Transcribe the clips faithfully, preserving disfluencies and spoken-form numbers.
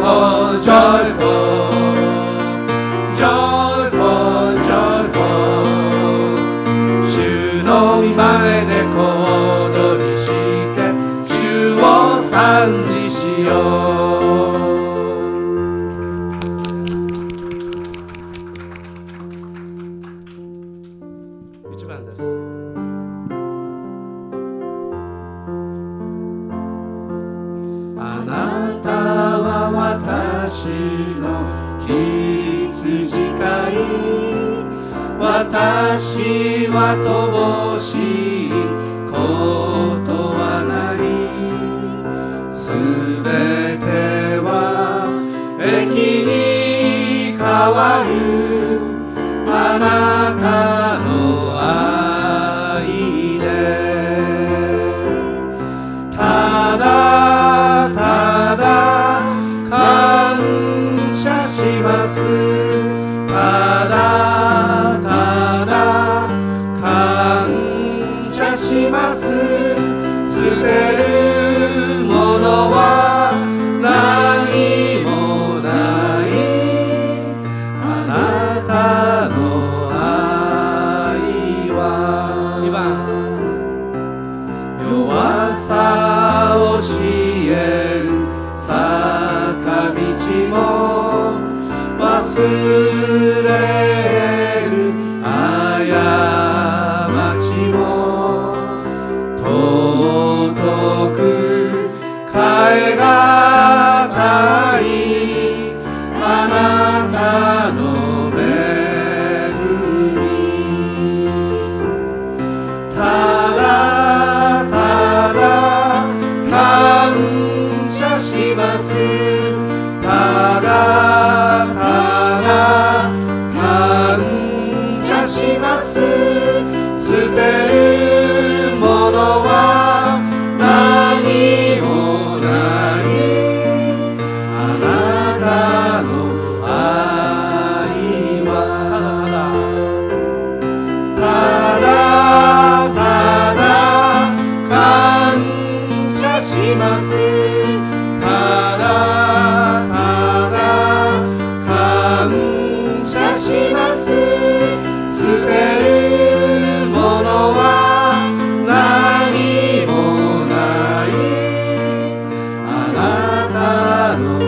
joyful, joyful, joyful, joyful 主の御前で小躍りして主を賛美しよう。一番です。あなたは私の羊飼い、私は乏しいことはない。すべては益に変わるあなたの愛で、ただただ感謝します。ただただ感謝します。捨てるものは何もない。あなたの愛はにばん弱さを教える坂道も忘れる過ちも尊く変えがたいあなたの恵み。ただただ感謝します。ただただ感謝します。捨てるものは何もない。あなたの愛はただただ感謝します。ただただ感謝します。捨てるものは何もない。あなたの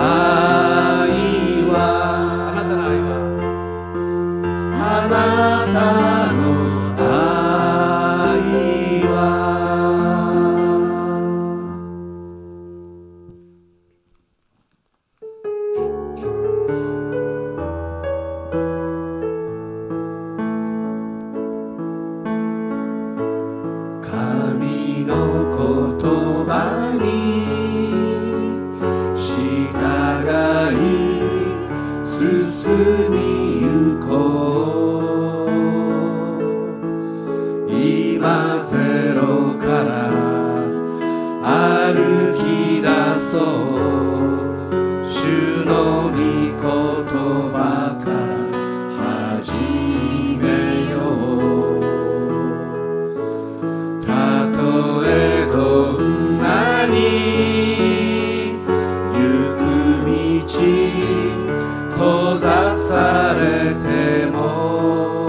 愛はあなたの愛はあなたの愛は神の言葉に従い進みゆこう。今ゼロから歩き出そう。主の御言葉から始めよう。たとえどんなに行く道閉ざされても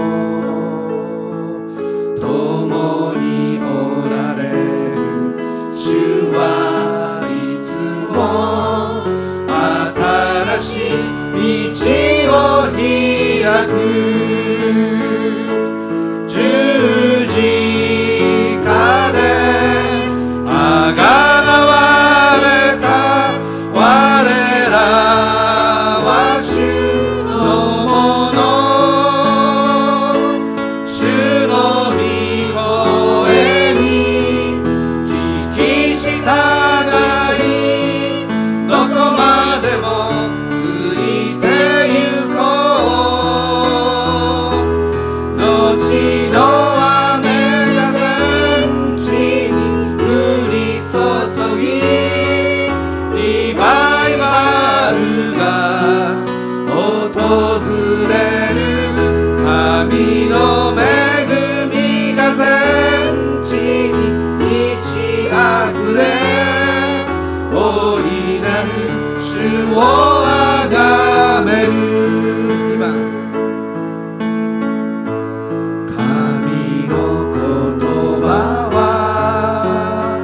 共におられる主はいつも新しい主をあがめる。にばん、神の言葉は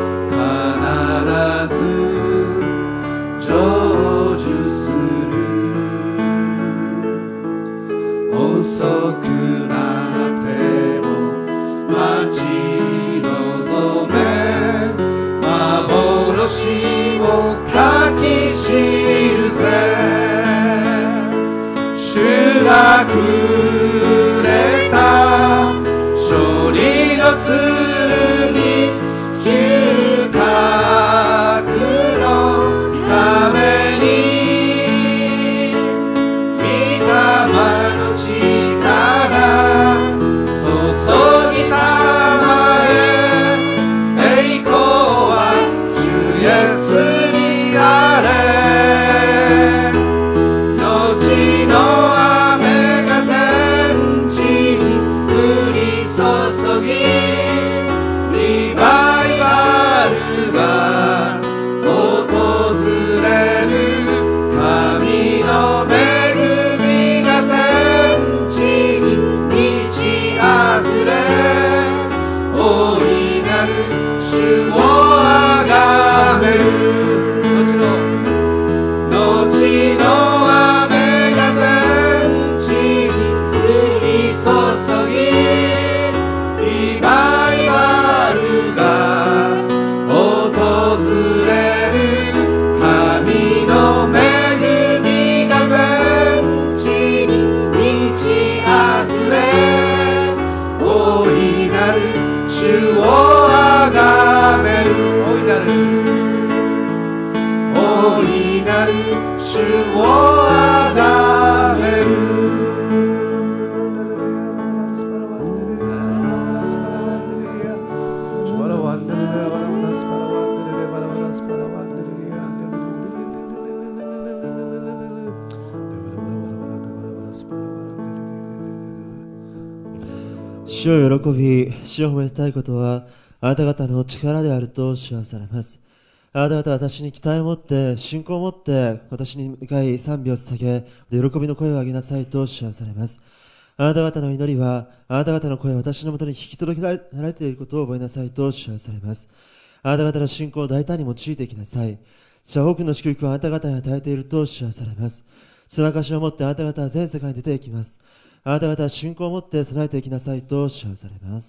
必ず成就する。遅くなっても待ち望め、幻を書き記せ。主がくれた勝利の剣、収穫のために御霊の力注ぎたまえ。栄光は主イエスにあれ。後の雨が全地に降り注ぎ、リバイバルが訪れる。神の恵みが全地に満ち溢れ、大いなる主をあがめる。後の後の雨が全地に降り注ぎ、リバイバルが訪れる。神の恵みが全地に満ち溢れ、大いなる主をあがめる。大いなる大いなる主をあがめる。 主を喜び、主を褒めたいことはあなた方の力であると主はされます。あなた方は私に期待を持って、信仰を持って私に向かい賛美を捧げ、喜びの声を上げなさいと主はされます。あなた方の祈りは、あなた方の声を私のもとに引き届けられていることを覚えなさいと主はされます。あなた方の信仰を大胆に用いていきなさい。主は多くの祝福をあなた方に与えていると主はされます。その証を持ってあなた方は全世界に出ていきます。あなた方は信仰を持って備えていきなさいと主はされます。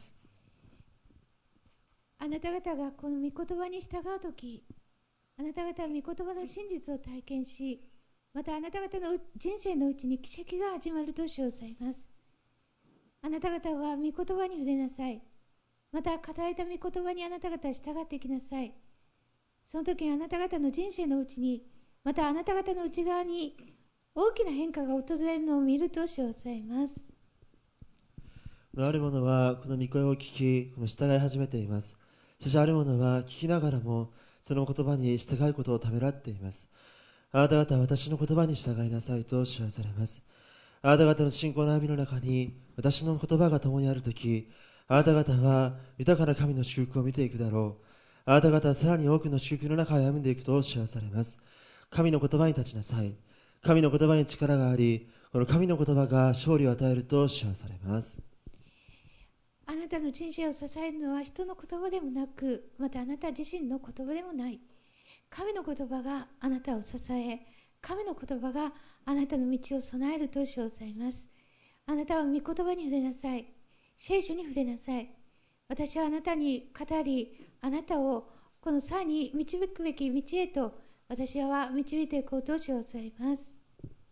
あなた方がこの御言葉に従うとき、あなた方は御言葉の真実を体験し、またあなた方の人生のうちに奇跡が始まると主をされます。あなた方は御言葉に触れなさい。また語られた御言葉にあなた方は従っていきなさい。その時にあなた方の人生のうちに、またあなた方の内側に大きな変化が訪れるのを見ると主をされます。 ある者はこの御声を聞き、この従い始めています。しかしある者は聞きながらもその言葉に従うことをためらっています。あなた方は私の言葉に従いなさいと主はされます。あなた方の信仰の歩みの中に私の言葉が共にあるとき、あなた方は豊かな神の祝福を見ていくだろう。あなた方はさらに多くの祝福の中を歩んでいくと主はされます。神の言葉に立ちなさい。神の言葉に力があり、この神の言葉が勝利を与えると主はされます。 あなたの人生を支えるのは人の言葉でもなく、またあなた自身の言葉でもない。神の言葉があなたを支え、神の言葉があなたの道を備えると主をされます。あなたは御言葉に触れなさい。聖書に触れなさい。私はあなたに語り、あなたをこのさらに導くべき道へと私は導いていこうと主をされます。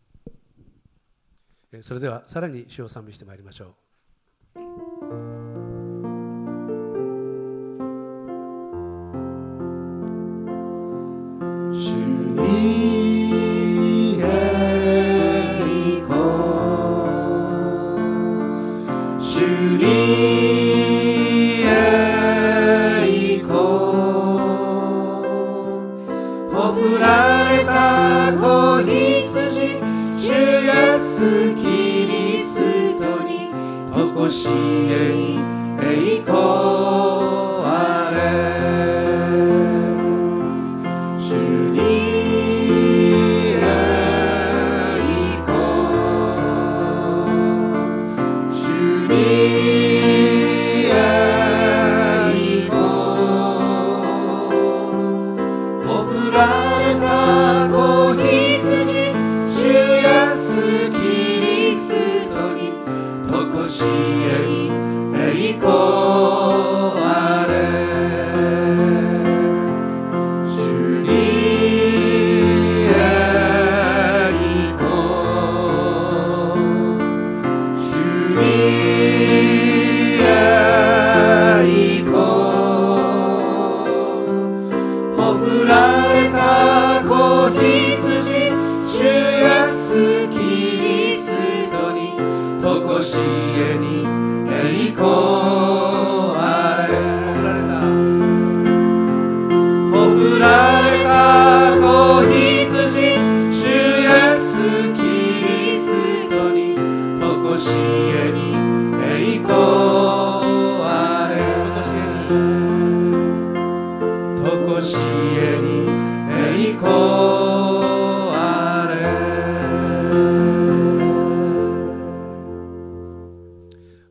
それではさらに主を賛美してまいりましょう。 主に栄光、主に栄光、ほふられた子羊、主イエスキリストにとこしえに栄光あれ。主に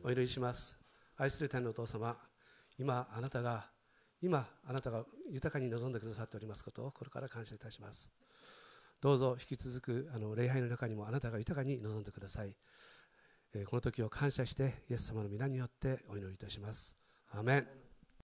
お祈りします。愛する天のお父様、今あなたが今あなたが豊かに望んでくださっておりますことをこれから感謝いたします。どうぞ引き続くあの礼拝の中にもあなたが豊かに望んでください。えー、この時を感謝してイエス様の皆によってお祈りいたします。アーメン。